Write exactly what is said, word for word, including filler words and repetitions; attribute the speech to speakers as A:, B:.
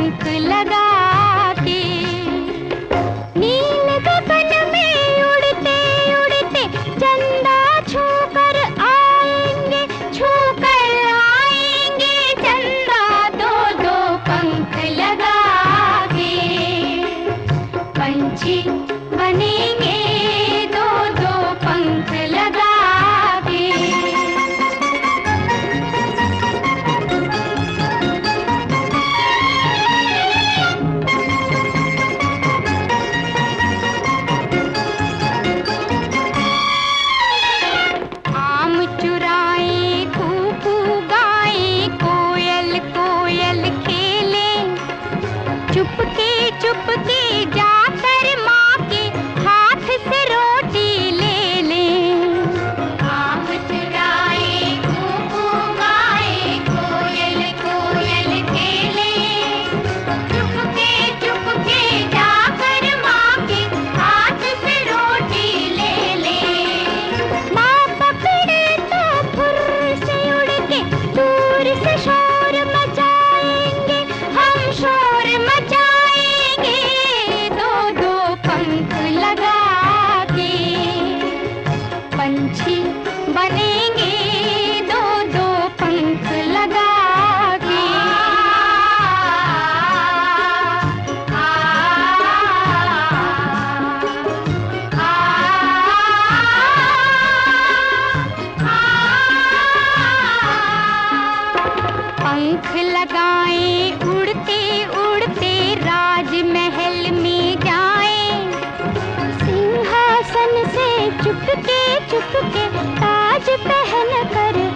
A: पंख लगा के। नील गगन में उड़ते उड़ते चंदा छूकर आएंगे, छूकर आएंगे चंदा दो दो पंख लगा के। पंछी बनेंगे दो दो पंख लगा के। आम चुराए कूकू गाए, कोयल कोयल खेले, चुपके चुपके जाकर माँ के हाथ से रोटी ले ले। आम चुराए कूकू गाए, कोयल कोयल खेले, चुपके चुपके जाकर माँ के हाथ से रोटी ले ले। माँ पकड़े तो फुर्र से उड़ के दूर से शोर मचाएंगे, हम शोर मचाएंगे दो दो पंख लगा के। पंछी बनेंगे दो दो पंख लगा के। आ, आ, पंख लगाए उड़ते उड़ते राजमहल में जाए, सिंहासन से चुपके चुपके ताज पहन कर